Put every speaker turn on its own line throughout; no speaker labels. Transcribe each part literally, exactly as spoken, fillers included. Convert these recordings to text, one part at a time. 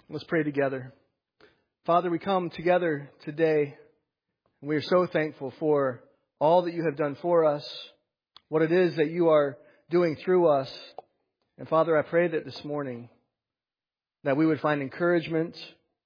Let's pray together. Father, we come together today, and we are so thankful for all that you have done for us, what it is that you are doing through us. And Father, I pray that this morning that we would find encouragement,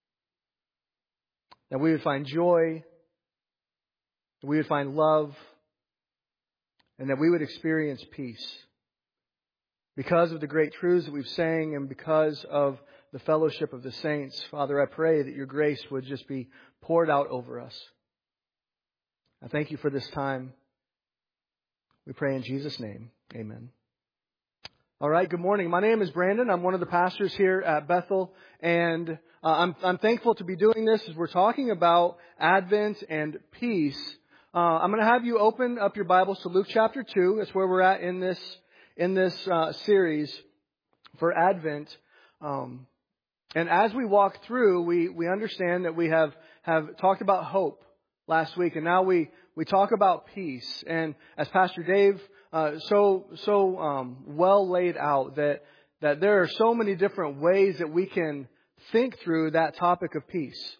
that we would find joy, that we would find love, and that we would experience peace. Because of the great truths that we've sang and because of the fellowship of the saints, Father, I pray that your grace would just be poured out over us. I thank you for this time. We pray in Jesus' name. Amen. All right, good morning. My name is Brandon. I'm one of the pastors here at Bethel, and uh, I'm, I'm thankful to be doing this as we're talking about Advent and peace. Uh, I'm going to have you open up your Bibles to Luke chapter two. That's where we're at in this in this uh, series for Advent. Um, and as we walk through, we, we understand that we have, have talked about hope last week, and now we, we talk about peace. And as Pastor Dave uh, so so um, well laid out, that that there are so many different ways that we can think through that topic of peace.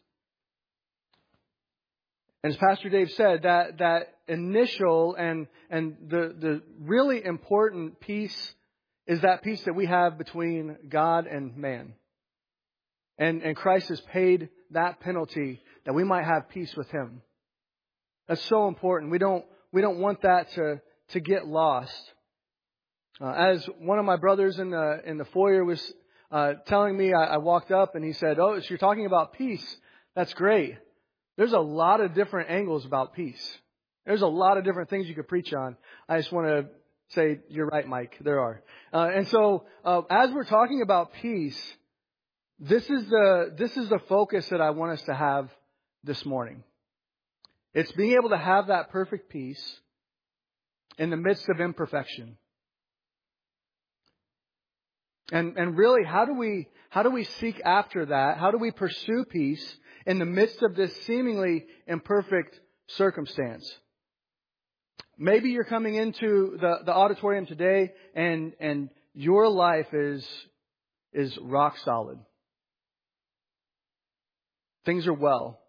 And as Pastor Dave said, that that initial and and the the really important piece is that peace that we have between God and man. And and Christ has paid that penalty that we might have peace with Him. That's so important. We don't we don't want that to to get lost. Uh, as one of my brothers in the in the foyer was uh, telling me, I, I walked up and he said, "Oh, so you're talking about peace? That's great." There's a lot of different angles about peace. There's a lot of different things you could preach on. I just want to say, you're right, Mike. There are. Uh, and so, uh, as we're talking about peace, this is the this is the focus that I want us to have this morning. It's being able to have that perfect peace in the midst of imperfection. And and really, how do we how do we seek after that? How do we pursue peace in the midst of this seemingly imperfect circumstance? Maybe you're coming into the, the auditorium today and and your life is is rock solid. Things are well.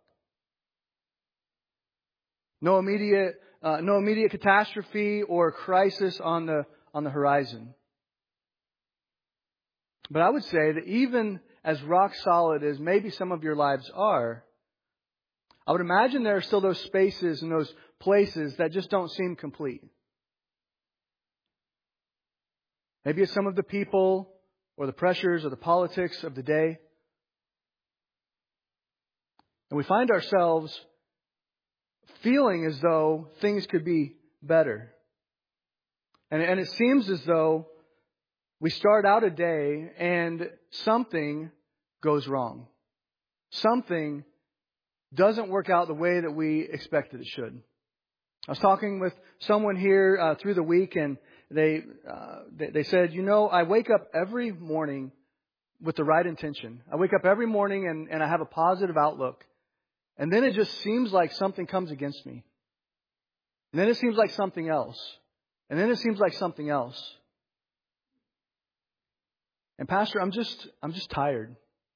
No immediate uh, no immediate catastrophe or crisis on the on the horizon. But I would say that even as rock solid as maybe some of your lives are, I would imagine there are still those spaces and those places that just don't seem complete. Maybe it's some of the people or the pressures or the politics of the day. And we find ourselves feeling as though things could be better. And, and it seems as though we start out a day and something goes wrong. Something doesn't work out the way that we expected it should. I was talking with someone here uh, through the week, and they, uh, they they said, you know, I wake up every morning with the right intention. I wake up every morning and, and I have a positive outlook. And then it just seems like something comes against me. And then it seems like something else. And then it seems like something else. And Pastor, I'm just I'm just tired.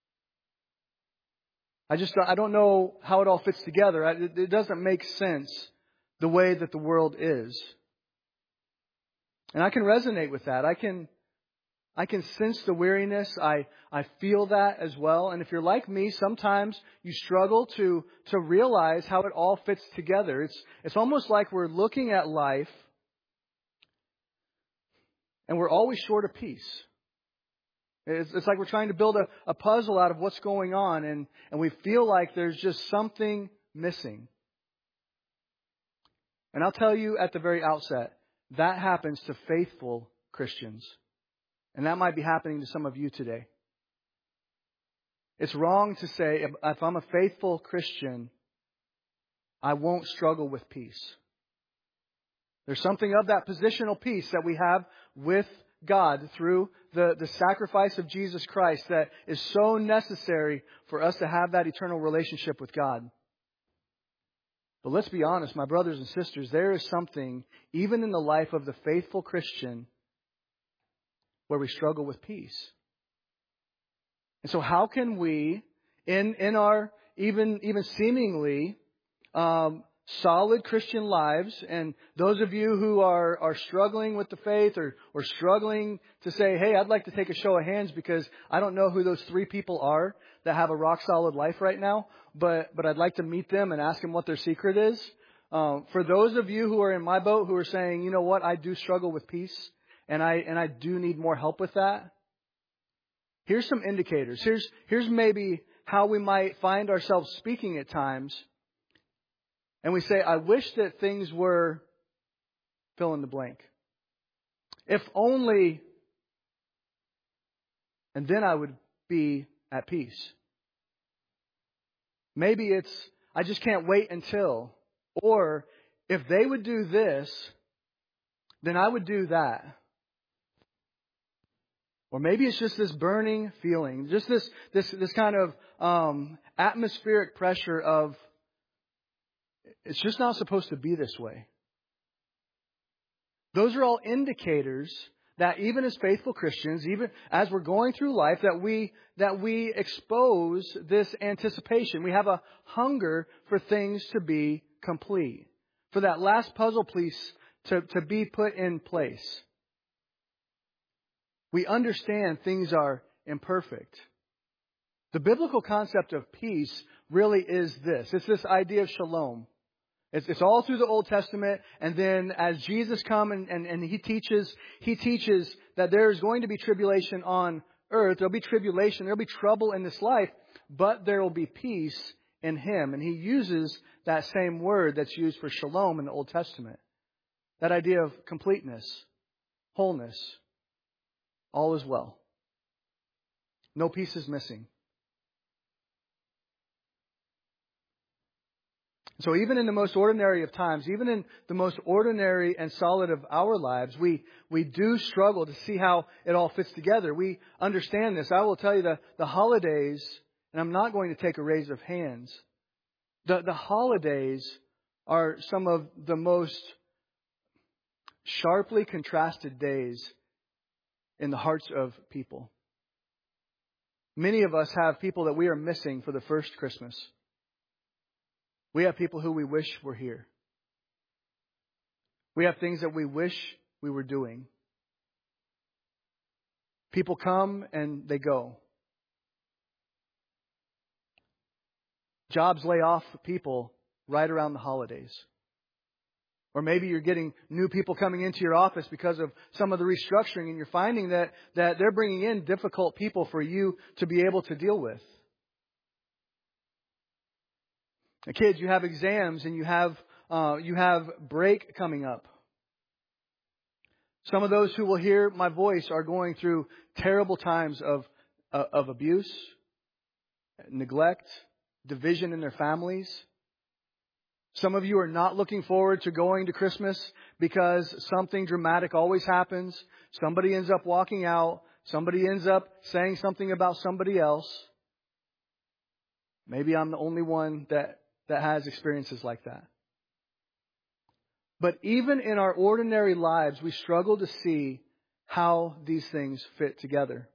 I just I don't know how it all fits together. It, it doesn't make sense the way that the world is. And I can resonate with that. I can I can sense the weariness. I I feel that as well. And if you're like me, sometimes you struggle to to realize how it all fits together. It's it's almost like we're looking at life and we're always short of peace. It's, it's like we're trying to build a, a puzzle out of what's going on, and, and we feel like there's just something missing. And I'll tell you at the very outset, that happens to faithful Christians. And that might be happening to some of you today. It's wrong to say, if, if I'm a faithful Christian, I won't struggle with peace. There's something of that positional peace that we have with God through the, the sacrifice of Jesus Christ that is so necessary for us to have that eternal relationship with God. But let's be honest, my brothers and sisters, there is something, even in the life of the faithful Christian, where we struggle with peace. And so how can we, in, in our even, even seemingly, um, solid Christian lives, and those of you who are, are struggling with the faith or, or struggling to say, hey, I'd like to take a show of hands because I don't know who those three people are that have a rock solid life right now, but, but I'd like to meet them and ask them what their secret is. Um, for those of you who are in my boat who are saying, you know what, I do struggle with peace and I, and I do need more help with that. Here's some indicators. Here's, here's maybe how we might find ourselves speaking at times. And we say, I wish that things were fill in the blank. If only, and then I would be at peace. Maybe it's, I just can't wait until. Or, if they would do this, then I would do that. Or maybe it's just this burning feeling, just this this this kind of um, atmospheric pressure of, it's just not supposed to be this way. Those are all indicators that even as faithful Christians, even as we're going through life, that we that we expose this anticipation. We have a hunger for things to be complete, for that last puzzle piece to, to be put in place. We understand things are imperfect. The biblical concept of peace really is this. It's this idea of shalom. It's, it's all through the Old Testament, and then as Jesus comes and, and, and He teaches, He teaches that there is going to be tribulation on earth. There'll be tribulation, there'll be trouble in this life, but there will be peace in Him. And He uses that same word that's used for shalom in the Old Testament. That idea of completeness, wholeness, all is well. No piece is missing. So even in the most ordinary of times, even in the most ordinary and solid of our lives, we, we do struggle to see how it all fits together. We understand this. I will tell you that the holidays, and I'm not going to take a raise of hands, the, the holidays are some of the most sharply contrasted days in the hearts of people. Many of us have people that we are missing for the first Christmas. We have people who we wish were here. We have things that we wish we were doing. People come and they go. Jobs lay off people right around the holidays. Or maybe you're getting new people coming into your office because of some of the restructuring, and you're finding that, that they're bringing in difficult people for you to be able to deal with. Now, kids, you have exams and you have uh, you have break coming up. Some of those who will hear my voice are going through terrible times of uh, of abuse, neglect, division in their families. Some of you are not looking forward to going to Christmas because something dramatic always happens. Somebody ends up walking out. Somebody ends up saying something about somebody else. Maybe I'm the only one that, that has experiences like that. But even in our ordinary lives, we struggle to see how these things fit together.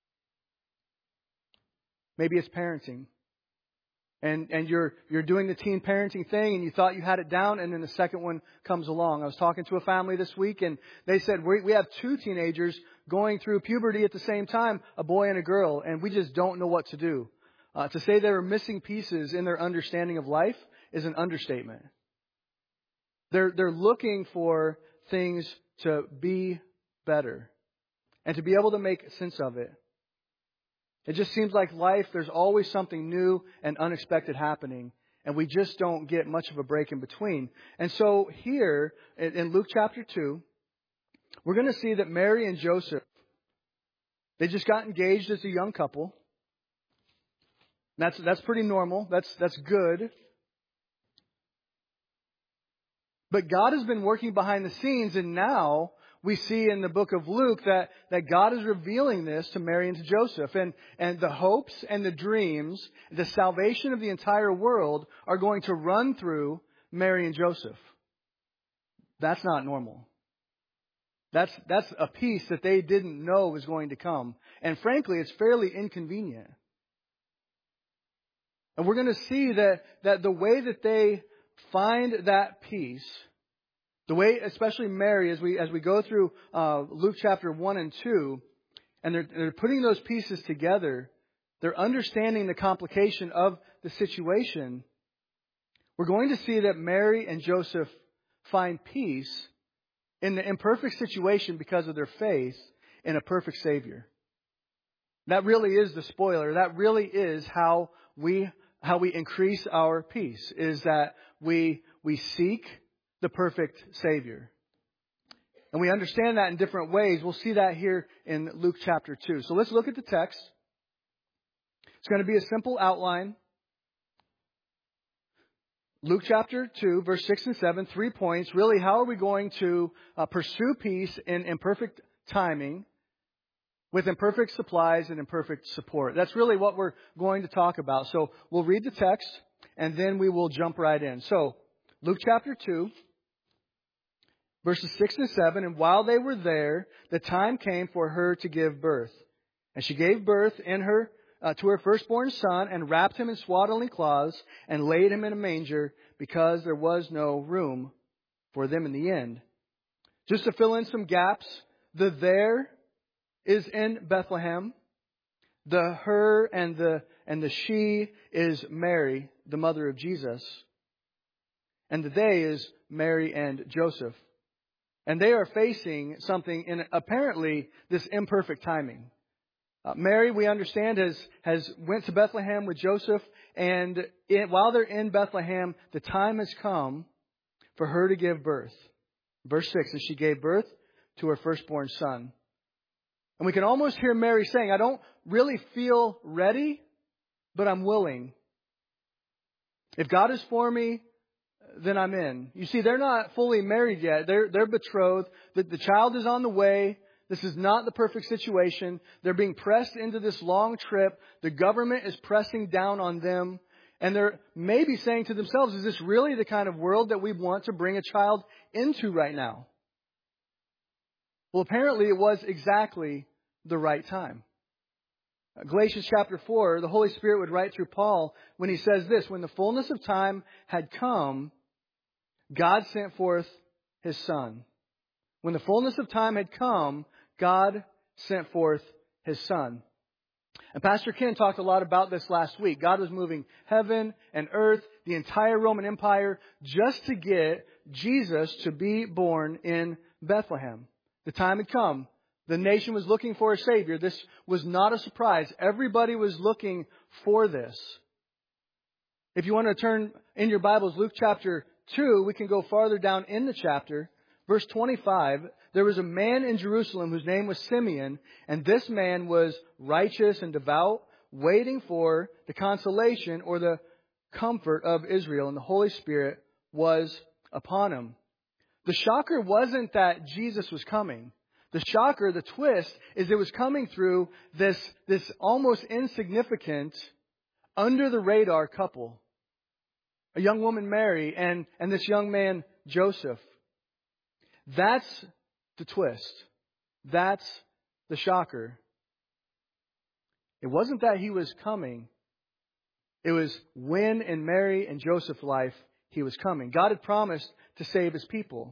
Maybe it's parenting. And and you're you're doing the teen parenting thing, and you thought you had it down, and then the second one comes along. I was talking to a family this week, and they said, we, we have two teenagers going through puberty at the same time, a boy and a girl, and we just don't know what to do. Uh, to say there are missing pieces in their understanding of life is an understatement. They're they're looking for things to be better and to be able to make sense of it. It just seems like life, there's always something new and unexpected happening, and we just don't get much of a break in between. And so here in Luke chapter two, we're going to see that Mary and Joseph, they just got engaged as a young couple. That's that's pretty normal. That's that's good. But God has been working behind the scenes, and now we see in the book of Luke that, that God is revealing this to Mary and to Joseph. And, and the hopes and the dreams, the salvation of the entire world are going to run through Mary and Joseph. That's not normal. That's, that's a piece that they didn't know was going to come. And frankly, it's fairly inconvenient. And we're going to see that, that the way that they find that peace, the way, especially Mary, as we as we go through uh, Luke chapter one and two, and they're, they're putting those pieces together, they're understanding the complication of the situation. We're going to see that Mary and Joseph find peace in the imperfect situation because of their faith in a perfect Savior. That really is the spoiler. That really is how we how we increase our peace, is that we we seek the perfect Savior. And we understand that in different ways. We'll see that here in Luke chapter two. So let's look at the text. It's going to be a simple outline. Luke chapter two, verse six and seven, three points. Really, how are we going to uh, pursue peace in imperfect timing, with imperfect supplies and imperfect support? That's really what we're going to talk about. So we'll read the text, and then we will jump right in. So, Luke chapter two, verses six and seven. And while they were there, the time came for her to give birth. And she gave birth in her uh, to her firstborn son, and wrapped him in swaddling cloths, and laid him in a manger, because there was no room for them in the inn. Just to fill in some gaps, the there is in Bethlehem. The her and the and the she is Mary, the mother of Jesus. And the they is Mary and Joseph. And they are facing something in apparently this imperfect timing. Uh, Mary, we understand, has has went to Bethlehem with Joseph, and it, while they're in Bethlehem, the time has come for her to give birth. Verse six, and she gave birth to her firstborn son. And we can almost hear Mary saying, I don't really feel ready, but I'm willing. If God is for me, then I'm in. You see, they're not fully married yet. They're, they're betrothed. The, the child is on the way. This is not the perfect situation. They're being pressed into this long trip. The government is pressing down on them. And they're maybe saying to themselves, is this really the kind of world that we want to bring a child into right now? Well, apparently it was exactly the right time. Galatians chapter four, the Holy Spirit would write through Paul when he says this, when the fullness of time had come, God sent forth His Son. When the fullness of time had come, God sent forth His Son. And Pastor Ken talked a lot about this last week. God was moving heaven and earth, the entire Roman Empire, just to get Jesus to be born in Bethlehem. The time had come. The nation was looking for a Savior. This was not a surprise. Everybody was looking for this. If you want to turn in your Bibles, Luke chapter two, we can go farther down in the chapter. Verse twenty-five, there was a man in Jerusalem whose name was Simeon, and this man was righteous and devout, waiting for the consolation or the comfort of Israel, and the Holy Spirit was upon him. The shocker wasn't that Jesus was coming. The shocker, the twist, is it was coming through this, this almost insignificant, under-the-radar couple. A young woman, Mary, and, and this young man, Joseph. That's the twist. That's the shocker. It wasn't that He was coming. It was when in Mary and Joseph's life He was coming. God had promised to save His people.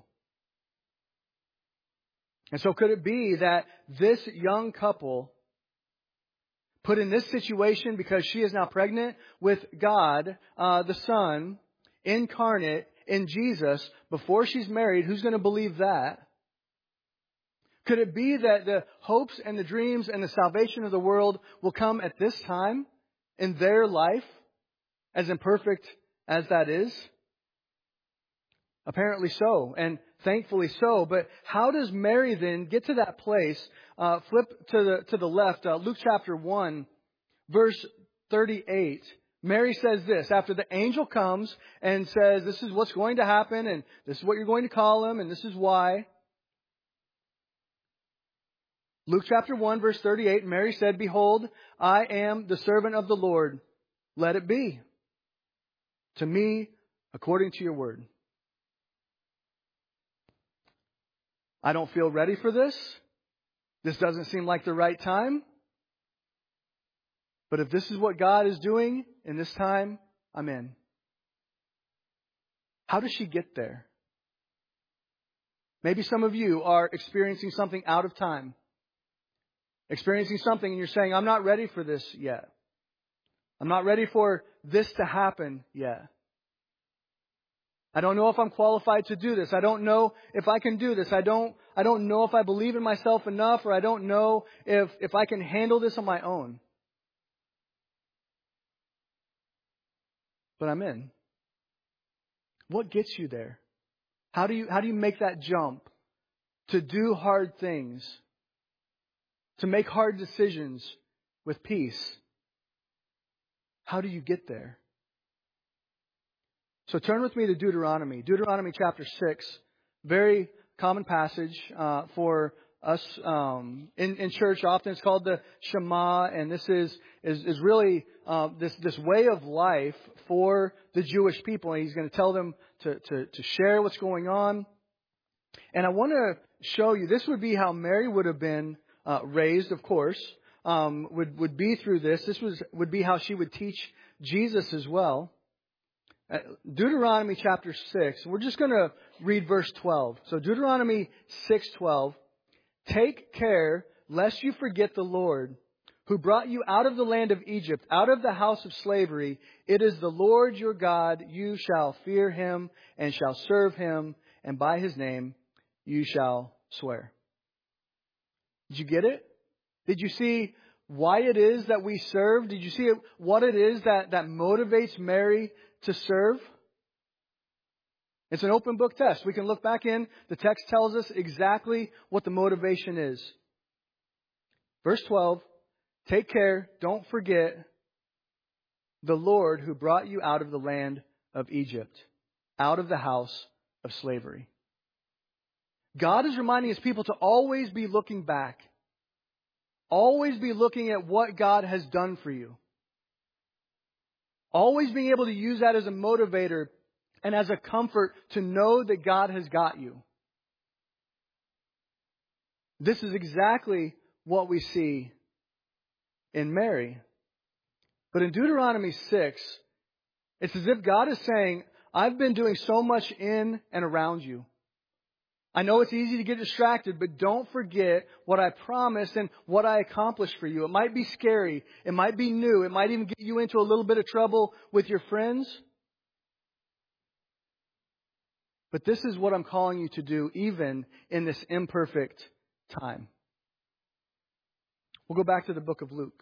And so could it be that this young couple, put in this situation because she is now pregnant with God, uh, the Son, incarnate in Jesus, before she's married, who's going to believe that? Could it be that the hopes and the dreams and the salvation of the world will come at this time in their life, as imperfect as that is? Apparently so, and thankfully so. But how does Mary then get to that place? Uh, flip to the to the left, uh, Luke chapter one, verse thirty-eight. Mary says this, after the angel comes and says, this is what's going to happen, and this is what you're going to call him, and this is why. Luke chapter one, verse thirty-eight, Mary said, behold, I am the servant of the Lord. Let it be to me according to your word. I don't feel ready for this. This doesn't seem like the right time. But if this is what God is doing in this time, I'm in. How does she get there? Maybe some of you are experiencing something out of time. Experiencing something and you're saying, I'm not ready for this yet. I'm not ready for this to happen yet. I don't know if I'm qualified to do this. I don't know if I can do this. I don't, I don't know if I believe in myself enough, or I don't know if, if I can handle this on my own. But I'm in. What gets you there? How do you, how do you make that jump to do hard things, to make hard decisions with peace? How do you get there? So turn with me to Deuteronomy. Deuteronomy chapter six. Very common passage uh, for us um, in, in church. Often it's called the Shema, and this is is, is really uh, this this way of life for the Jewish people. And he's going to tell them to, to, to share what's going on. And I want to show you, this would be how Mary would have been uh, raised, of course, um, would, would be through this. This was would be how she would teach Jesus as well. Uh, Deuteronomy chapter six. We're just going to read verse twelve. So Deuteronomy six twelve. Take care lest you forget the Lord, who brought you out of the land of Egypt, out of the house of slavery. It is the Lord your God. You shall fear him and shall serve him, and by his name you shall swear. Did you get it? Did you see why it is that we serve? Did you see what it is that, that motivates Mary to serve? It's an open book test. We can look back in. The text tells us exactly what the motivation is. Verse twelve, take care, don't forget the Lord who brought you out of the land of Egypt, out of the house of slavery. God is reminding his people to always be looking back. Always be looking at what God has done for you. Always being able to use that as a motivator and as a comfort to know that God has got you. This is exactly what we see in Mary. But in Deuteronomy six, it's as if God is saying, I've been doing so much in and around you. I know it's easy to get distracted, but don't forget what I promised and what I accomplished for you. It might be scary. It might be new. It might even get you into a little bit of trouble with your friends. But this is what I'm calling you to do, even in this imperfect time. We'll go back to the book of Luke.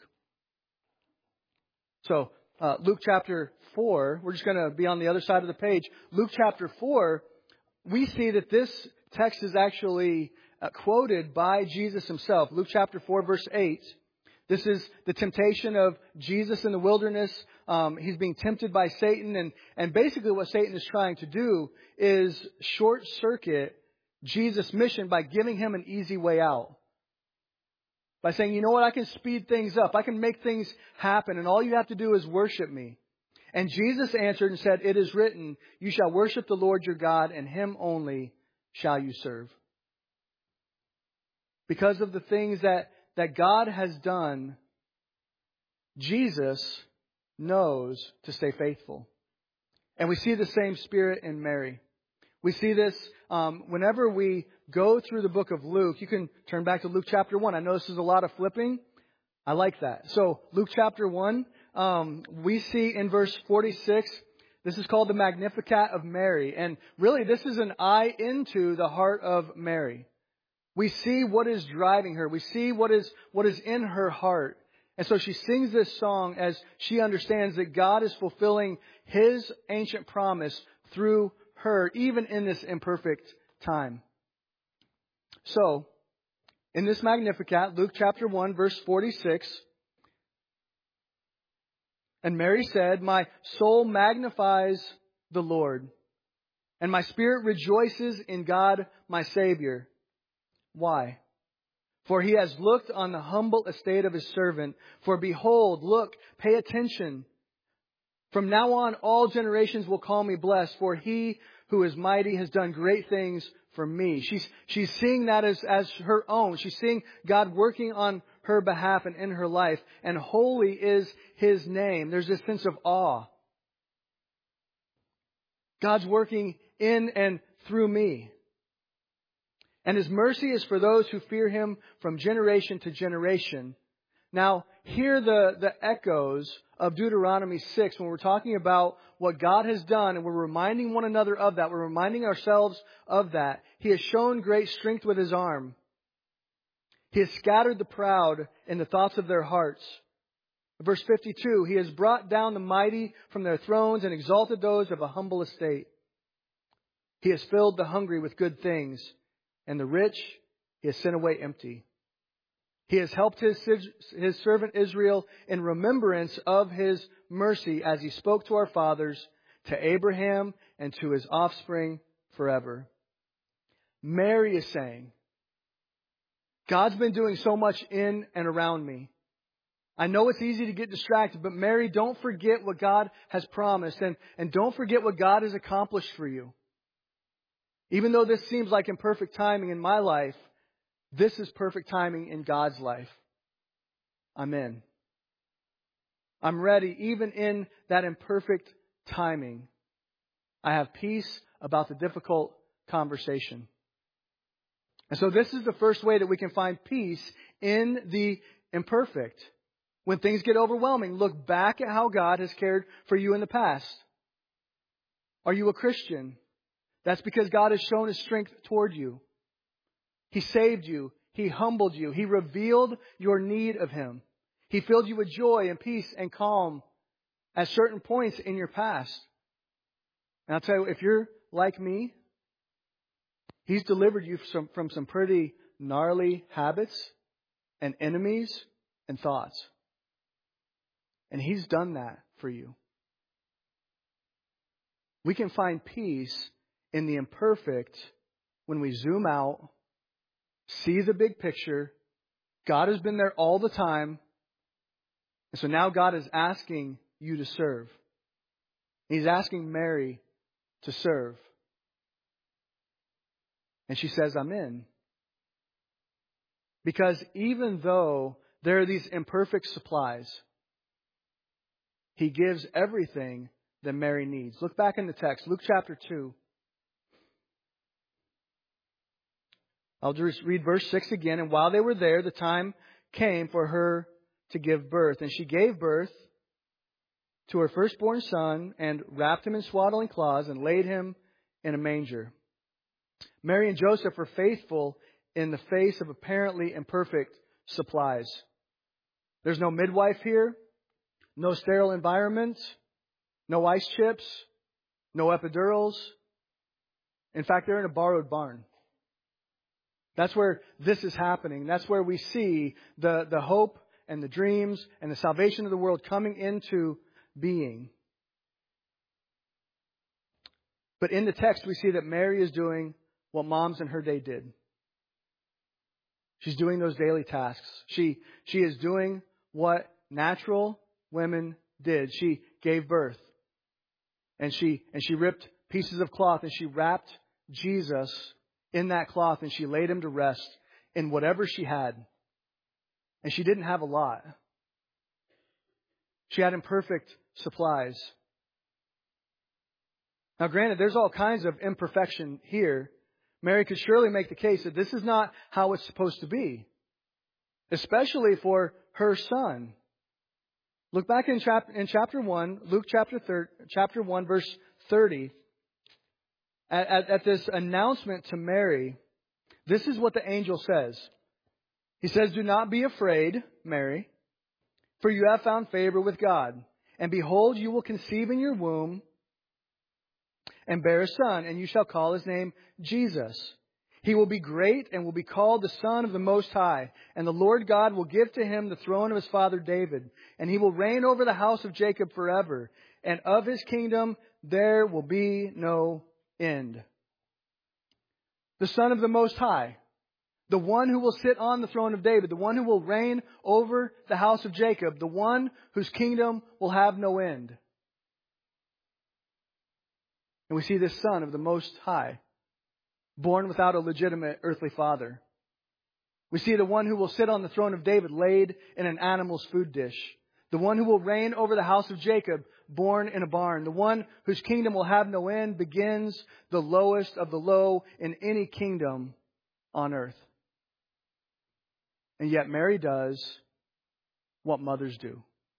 So, uh, Luke chapter four, we're just going to be on the other side of the page. Luke chapter four, we see that this text is actually uh, quoted by Jesus himself. Luke chapter four, verse eight. This is the temptation of Jesus in the wilderness. Um, he's being tempted by Satan. And, and basically what Satan is trying to do is short circuit Jesus' mission by giving him an easy way out. By saying, you know what, I can speed things up. I can make things happen. And all you have to do is worship me. And Jesus answered and said, it is written, you shall worship the Lord your God, and him only shall you serve. Because of the things that, that God has done, Jesus knows to stay faithful. And we see the same spirit in Mary. We see this um, whenever we go through the book of Luke. You can turn back to Luke chapter one. I know this is a lot of flipping. I like that. So Luke chapter one, um, we see in verse forty-six, this is called the Magnificat of Mary. And really, this is an eye into the heart of Mary. We see what is driving her. We see what is what is in her heart. And so she sings this song as she understands that God is fulfilling his ancient promise through her, even in this imperfect time. So, in this Magnificat, Luke chapter one, verse forty-six, and Mary said, my soul magnifies the Lord, and my spirit rejoices in God my Savior. Why? For he has looked on the humble estate of his servant. For behold, look, pay attention. From now on, all generations will call me blessed, for he who is mighty has done great things for me. She's, she's seeing that as, as her own. She's seeing God working on her behalf and in her life. And holy is His name. There's this sense of awe. God's working in and through me. And His mercy is for those who fear Him from generation to generation. Now, hear the, the echoes of Deuteronomy six when we're talking about what God has done, and we're reminding one another of that. We're reminding ourselves of that. He has shown great strength with His arm. He has scattered the proud in the thoughts of their hearts. Verse fifty-two, He has brought down the mighty from their thrones and exalted those of a humble estate. He has filled the hungry with good things, and the rich He has sent away empty. He has helped his, his servant Israel in remembrance of His mercy as He spoke to our fathers, to Abraham and to his offspring forever. Mary is saying, God's been doing so much in and around me. I know it's easy to get distracted, but Mary, don't forget what God has promised, and, and don't forget what God has accomplished for you. Even though this seems like imperfect timing in my life, this is perfect timing in God's life. I'm in. I'm ready, even in that imperfect timing. I have peace about the difficult conversation. And so this is the first way that we can find peace in the imperfect. When things get overwhelming, look back at how God has cared for you in the past. Are you a Christian? That's because God has shown His strength toward you. He saved you. He humbled you. He revealed your need of Him. He filled you with joy and peace and calm at certain points in your past. And I'll tell you, if you're like me, He's delivered you from, from some pretty gnarly habits and enemies and thoughts. And He's done that for you. We can find peace in the imperfect when we zoom out, see the big picture. God has been there all the time. And so now God is asking you to serve. He's asking Mary to serve. And she says, I'm in. Because even though there are these imperfect supplies, He gives everything that Mary needs. Look back in the text, Luke chapter two. I'll just read verse six again. And while they were there, the time came for her to give birth. And she gave birth to her firstborn son and wrapped him in swaddling cloths and laid him in a manger. Mary and Joseph were faithful in the face of apparently imperfect supplies. There's no midwife here, no sterile environment, no ice chips, no epidurals. In fact, they're in a borrowed barn. That's where this is happening. That's where we see the, the hope and the dreams and the salvation of the world coming into being. But in the text, we see that Mary is doing what moms in her day did. She's doing those daily tasks. She, she is doing what natural women did. She gave birth. And she, and she ripped pieces of cloth and she wrapped Jesus in that cloth and she laid Him to rest in whatever she had. And she didn't have a lot. She had imperfect supplies. Now granted, there's all kinds of imperfection here. Mary could surely make the case that this is not how it's supposed to be. Especially for her son. Look back in chapter, in chapter one, Luke chapter, thir- chapter one, verse thirty. At, at, at this announcement to Mary, this is what the angel says. He says, "Do not be afraid, Mary, for you have found favor with God. And behold, you will conceive in your womb and bear a son, and you shall call His name Jesus. He will be great and will be called the Son of the Most High. And the Lord God will give to Him the throne of His father David. And He will reign over the house of Jacob forever. And of His kingdom there will be no end." The Son of the Most High. The one who will sit on the throne of David. The one who will reign over the house of Jacob. The one whose kingdom will have no end. And we see this Son of the Most High, born without a legitimate earthly father. We see the one who will sit on the throne of David laid in an animal's food dish. The one who will reign over the house of Jacob, born in a barn. The one whose kingdom will have no end begins the lowest of the low in any kingdom on earth. And yet Mary does what mothers do.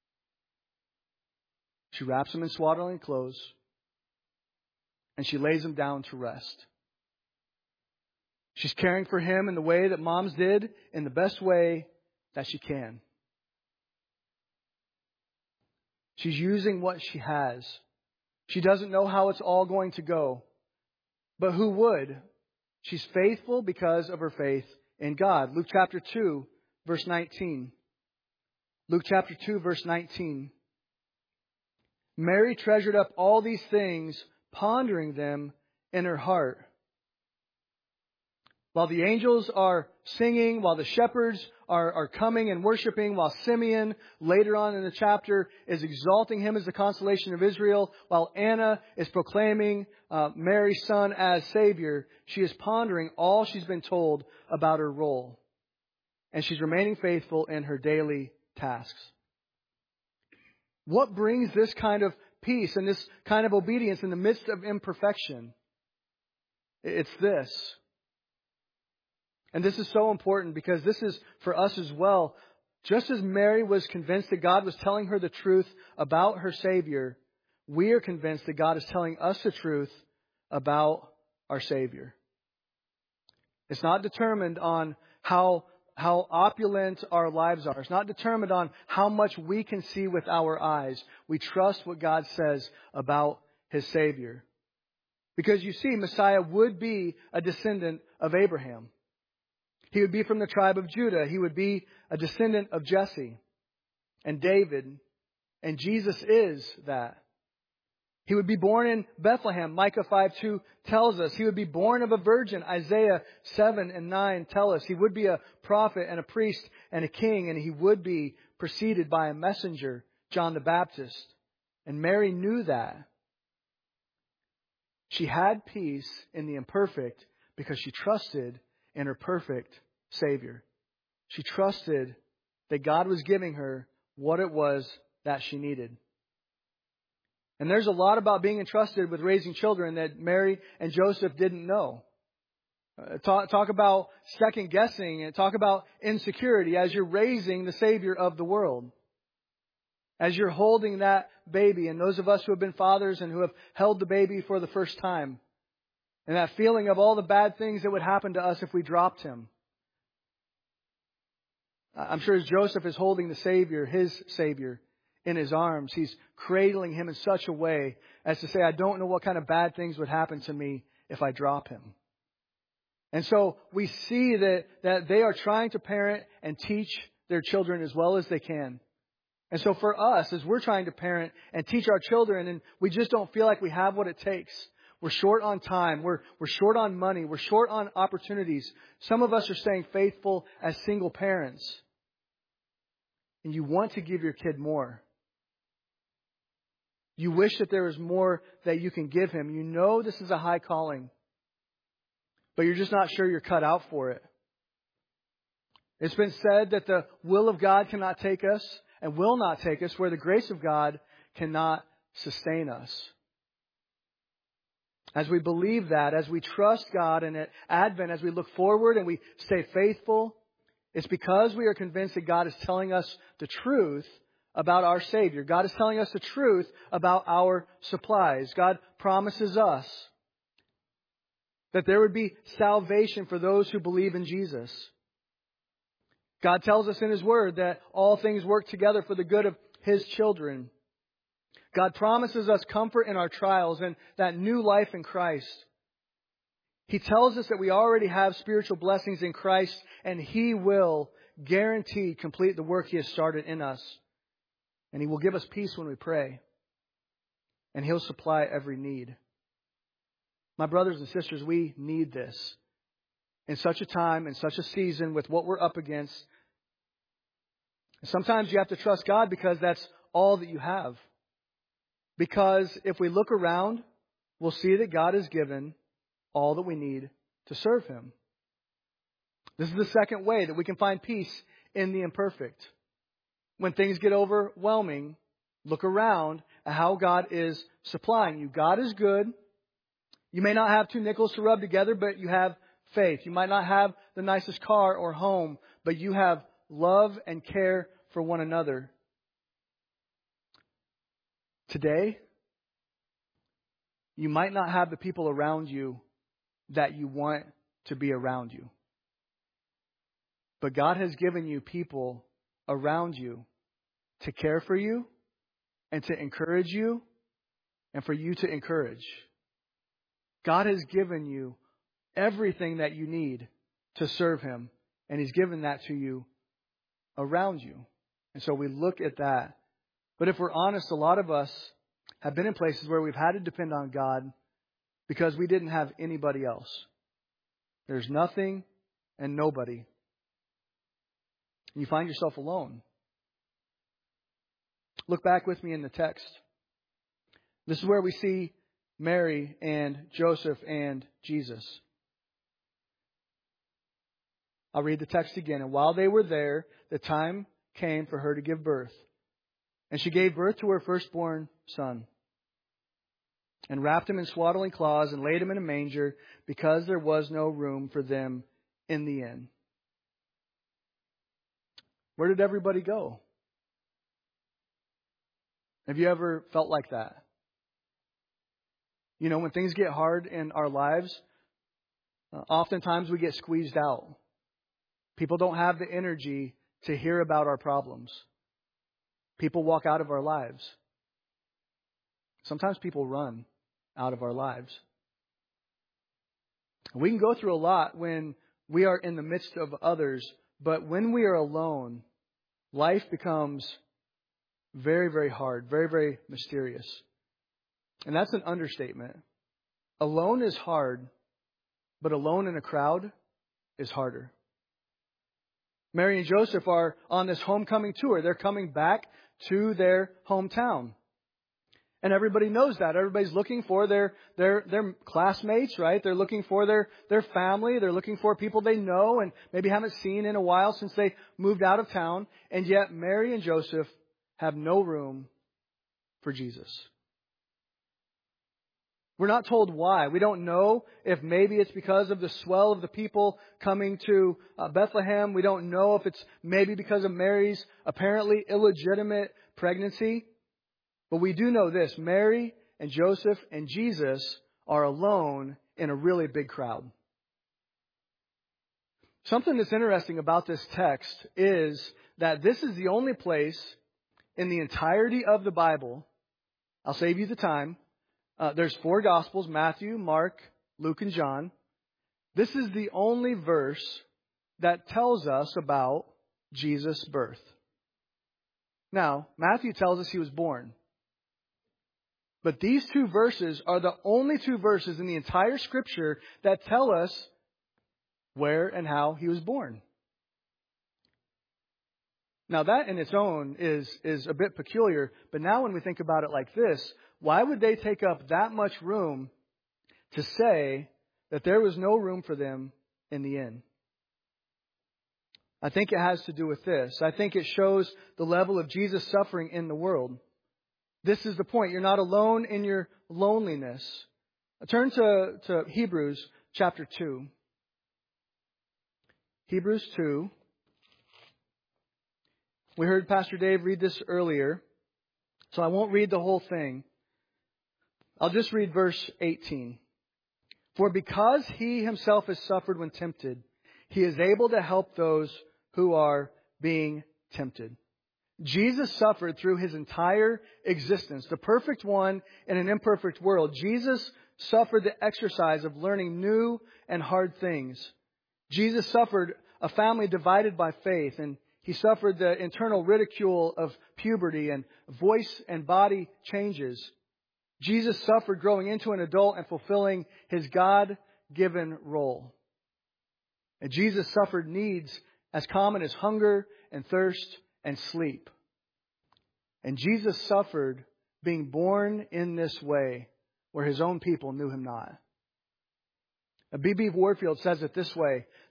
She wraps him in swaddling clothes and she lays him down to rest. She's caring for him in the way that moms did, in the best way that she can. She's using what she has. She doesn't know how it's all going to go. But who would? She's faithful because of her faith in God. Luke chapter two, verse nineteen. Luke chapter two, verse nineteen. Mary treasured up all these things, pondering them in her heart. While the angels are singing, while the shepherds are, are coming and worshiping, while Simeon, later on in the chapter, is exalting him as the consolation of Israel, while Anna is proclaiming uh, Mary's son as Savior, she is pondering all she's been told about her role. And she's remaining faithful in her daily tasks. What brings this kind of peace and this kind of obedience in the midst of imperfection? It's this. And this is so important because this is for us as well. Just as Mary was convinced that God was telling her the truth about her Savior, we are convinced that God is telling us the truth about our Savior. It's not determined on how, how opulent our lives are. It's not determined on how much we can see with our eyes. We trust what God says about His Savior. Because you see, Messiah would be a descendant of Abraham. He would be from the tribe of Judah. He would be a descendant of Jesse and David. And Jesus is that. He would be born in Bethlehem. Micah five two tells us. He would be born of a virgin. Isaiah seven and nine tell us. He would be a prophet and a priest and a king. And he would be preceded by a messenger, John the Baptist. And Mary knew that. She had peace in the imperfect because she trusted in her perfect Savior. She trusted that God was giving her what it was that she needed. And there's a lot about being entrusted with raising children that Mary and Joseph didn't know. Uh, talk, talk about second guessing and talk about insecurity as you're raising the Savior of the world. As you're holding that baby, and those of us who have been fathers and who have held the baby for the first time, and that feeling of all the bad things that would happen to us if we dropped him. I'm sure as Joseph is holding the Savior, his Savior, in his arms, he's cradling him in such a way as to say, I don't know what kind of bad things would happen to me if I drop him. And so we see that, that they are trying to parent and teach their children as well as they can. And so for us, as we're trying to parent and teach our children, and we just don't feel like we have what it takes, we're short on time. We're, we're short on money. We're short on opportunities. Some of us are staying faithful as single parents. And you want to give your kid more. You wish that there was more that you can give him. You know this is a high calling. But you're just not sure you're cut out for it. It's been said that the will of God cannot take us and will not take us where the grace of God cannot sustain us. As we believe that, as we trust God, and at Advent, as we look forward and we stay faithful, it's because we are convinced that God is telling us the truth about our Savior. God is telling us the truth about our supplies. God promises us that there would be salvation for those who believe in Jesus. God tells us in His Word that all things work together for the good of His children. God promises us comfort in our trials and that new life in Christ. He tells us that we already have spiritual blessings in Christ, and He will guarantee complete the work He has started in us. And He will give us peace when we pray. And He'll supply every need. My brothers and sisters, we need this. In such a time, in such a season, with what we're up against. Sometimes you have to trust God because that's all that you have. Because if we look around, we'll see that God has given all that we need to serve Him. This is the second way that we can find peace in the imperfect. When things get overwhelming, look around at how God is supplying you. God is good. You may not have two nickels to rub together, but you have faith. You might not have the nicest car or home, but you have love and care for one another. Today, you might not have the people around you that you want to be around you. But God has given you people around you to care for you and to encourage you and for you to encourage. God has given you everything that you need to serve Him, and He's given that to you around you. And so we look at that. But if we're honest, a lot of us have been in places where we've had to depend on God because we didn't have anybody else. There's nothing and nobody. And you find yourself alone. Look back with me in the text. This is where we see Mary and Joseph and Jesus. I'll read the text again. And while they were there, the time came for her to give birth. And she gave birth to her firstborn son, and wrapped him in swaddling cloths and laid him in a manger, because there was no room for them in the inn. Where did everybody go? Have you ever felt like that? You know, when things get hard in our lives, uh, oftentimes we get squeezed out. People don't have the energy to hear about our problems. People walk out of our lives. Sometimes people run out of our lives. We can go through a lot when we are in the midst of others, but when we are alone, life becomes very, very hard, very, very mysterious. And that's an understatement. Alone is hard, but alone in a crowd is harder. Mary and Joseph are on this homecoming tour. They're coming back to their hometown. And everybody knows that. Everybody's looking for their, their, their classmates, right? They're looking for their, their family. They're looking for people they know and maybe haven't seen in a while since they moved out of town. And yet Mary and Joseph have no room for Jesus. We're not told why. We don't know if maybe it's because of the swell of the people coming to uh, Bethlehem. We don't know if it's maybe because of Mary's apparently illegitimate pregnancy. But we do know this. Mary and Joseph and Jesus are alone in a really big crowd. Something that's interesting about this text is that this is the only place in the entirety of the Bible, I'll save you the time, Uh, there's four Gospels, Matthew, Mark, Luke, and John. This is the only verse that tells us about Jesus' birth. Now, Matthew tells us He was born. But these two verses are the only two verses in the entire Scripture that tell us where and how He was born. Now, that in its own is, is a bit peculiar, but now when we think about it like this, why would they take up that much room to say that there was no room for them in the inn? I think it has to do with this. I think it shows the level of Jesus' suffering in the world. This is the point. You're not alone in your loneliness. Turn to, to Hebrews chapter two. Hebrews two. We heard Pastor Dave read this earlier, so I won't read the whole thing. I'll just read verse eighteen. For because He Himself has suffered when tempted, He is able to help those who are being tempted. Jesus suffered through His entire existence, the perfect one in an imperfect world. Jesus suffered the exercise of learning new and hard things. Jesus suffered a family divided by faith, and He suffered the internal ridicule of puberty and voice and body changes. Jesus suffered growing into an adult and fulfilling His God-given role. And Jesus suffered needs as common as hunger and thirst and sleep. And Jesus suffered being born in this way where His own people knew Him not. B B Warfield says it this way.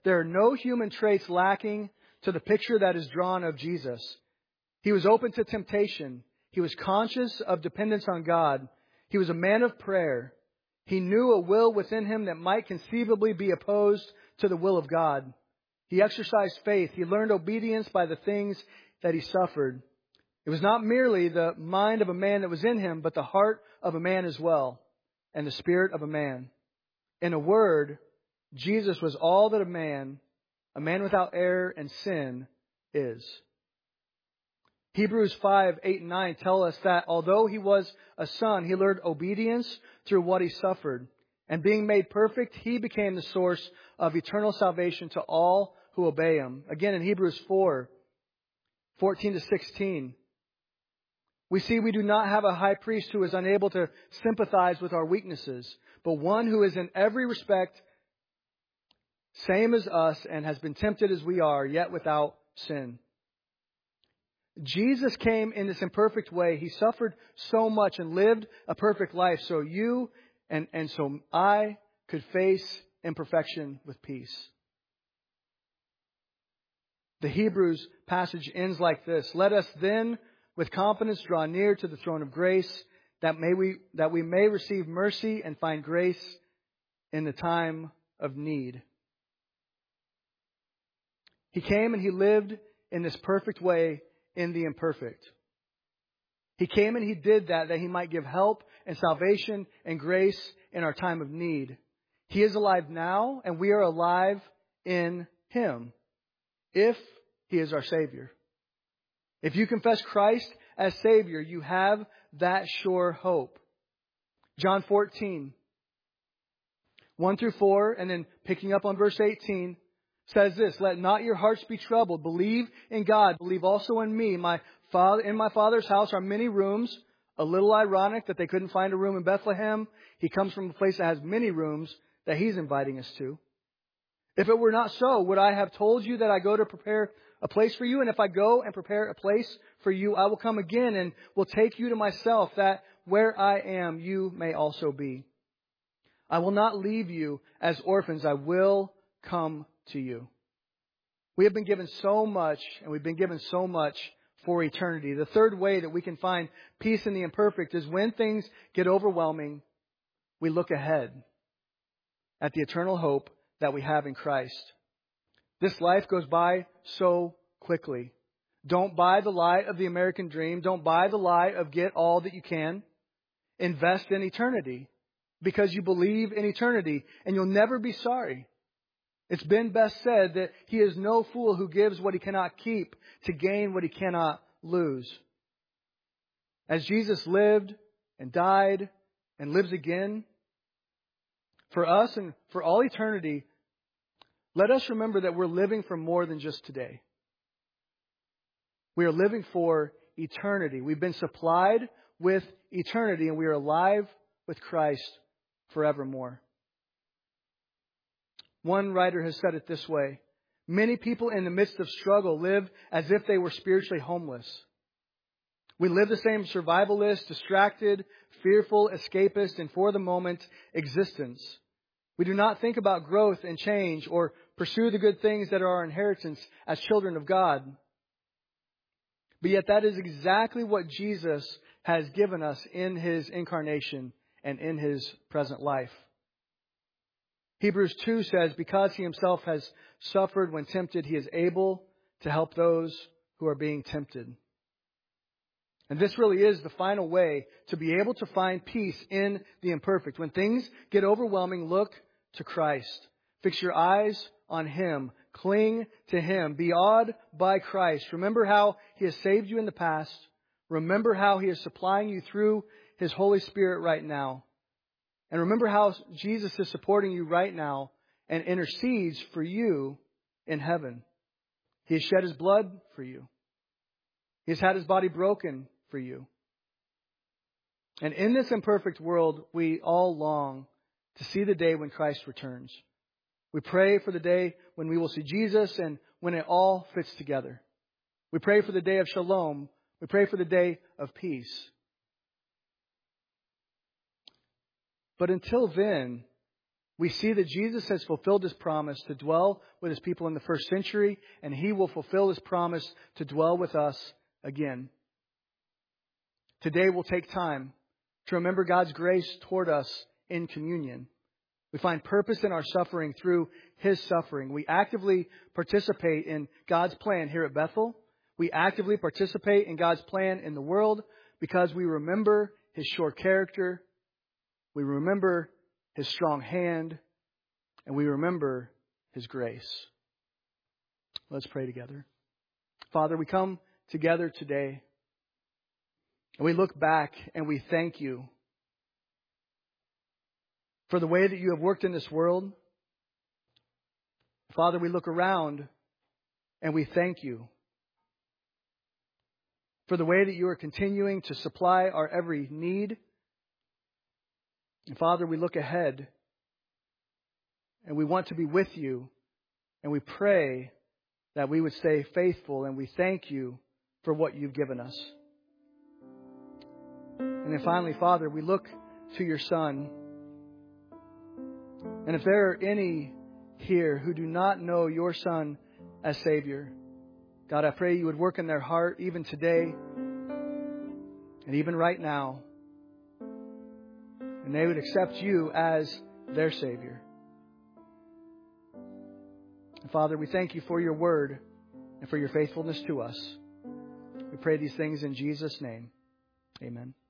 There are no human traits lacking to the picture that is drawn of Jesus. He was open to temptation. He was conscious of dependence on God. He was a man of prayer. He knew a will within him that might conceivably be opposed to the will of God. He exercised faith. He learned obedience by the things that he suffered. It was not merely the mind of a man that was in him, but the heart of a man as well, and the spirit of a man. In a word, Jesus was all that a man, a man without error and sin, is. Hebrews five, eight, and nine tell us that although he was a son, he learned obedience through what he suffered. And being made perfect, he became the source of eternal salvation to all who obey him. Again, in Hebrews four, fourteen to sixteen, we see we do not have a high priest who is unable to sympathize with our weaknesses, but one who is in every respect same as us and has been tempted as we are, yet without sin. Jesus came in this imperfect way. He suffered so much and lived a perfect life so you and, and so I could face imperfection with peace. The Hebrews passage ends like this. Let us then with confidence draw near to the throne of grace that may we that we may receive mercy and find grace in the time of need. He came and he lived in this perfect way in the imperfect. He came and he did that that he might give help and salvation and grace in our time of need. He is alive now and we are alive in him if he is our Savior. If you confess Christ as Savior, you have that sure hope. John fourteen, one through four, and then picking up on verse eighteen, says this, let not your hearts be troubled. Believe in God. Believe also in me. My father, in my Father's house are many rooms. A little ironic that they couldn't find a room in Bethlehem. He comes from a place that has many rooms that he's inviting us to. If it were not so, would I have told you that I go to prepare a place for you? And if I go and prepare a place for you, I will come again and will take you to myself, that where I am, you may also be. I will not leave you as orphans. I will come to you. We have been given so much, and we've been given so much for eternity. The third way that we can find peace in the imperfect is when things get overwhelming, we look ahead at the eternal hope that we have in Christ. This life goes by so quickly. Don't buy the lie of the American dream. Don't buy the lie of get all that you can. Invest in eternity because you believe in eternity and you'll never be sorry. It's been best said that he is no fool who gives what he cannot keep to gain what he cannot lose. As Jesus lived and died and lives again, for us and for all eternity, let us remember that we're living for more than just today. We are living for eternity. We've been supplied with eternity and we are alive with Christ forevermore. One writer has said it this way. Many people in the midst of struggle live as if they were spiritually homeless. We live the same survivalist, distracted, fearful, escapist, and for the moment existence. We do not think about growth and change or pursue the good things that are our inheritance as children of God. But yet that is exactly what Jesus has given us in his incarnation and in his present life. Hebrews two says, because he himself has suffered when tempted, he is able to help those who are being tempted. And this really is the final way to be able to find peace in the imperfect. When things get overwhelming, look to Christ. Fix your eyes on him. Cling to him. Be awed by Christ. Remember how he has saved you in the past. Remember how he is supplying you through his Holy Spirit right now. And remember how Jesus is supporting you right now and intercedes for you in heaven. He has shed his blood for you. He has had his body broken for you. And in this imperfect world, we all long to see the day when Christ returns. We pray for the day when we will see Jesus and when it all fits together. We pray for the day of shalom. We pray for the day of peace. But until then, We see that Jesus has fulfilled His promise to dwell with His people in the first century, and He will fulfill His promise to dwell with us again. Today we'll take time to remember God's grace toward us in communion. We find purpose in our suffering through His suffering. We actively participate in God's plan here at Bethel. We actively participate in God's plan in the world because we remember His sure character. We remember His strong hand. And we remember His grace. Let's pray together. Father, we come together today and we look back and we thank You for the way that You have worked in this world. Father, we look around and we thank You for the way that You are continuing to supply our every need. And Father, we look ahead and we want to be with You, and we pray that we would stay faithful, and we thank You for what You've given us. And then finally, Father, we look to Your Son. And if there are any here who do not know Your Son as Savior, God, I pray You would work in their heart even today and even right now. And they would accept You as their Savior. And Father, we thank You for Your word and for Your faithfulness to us. We pray these things in Jesus' name. Amen.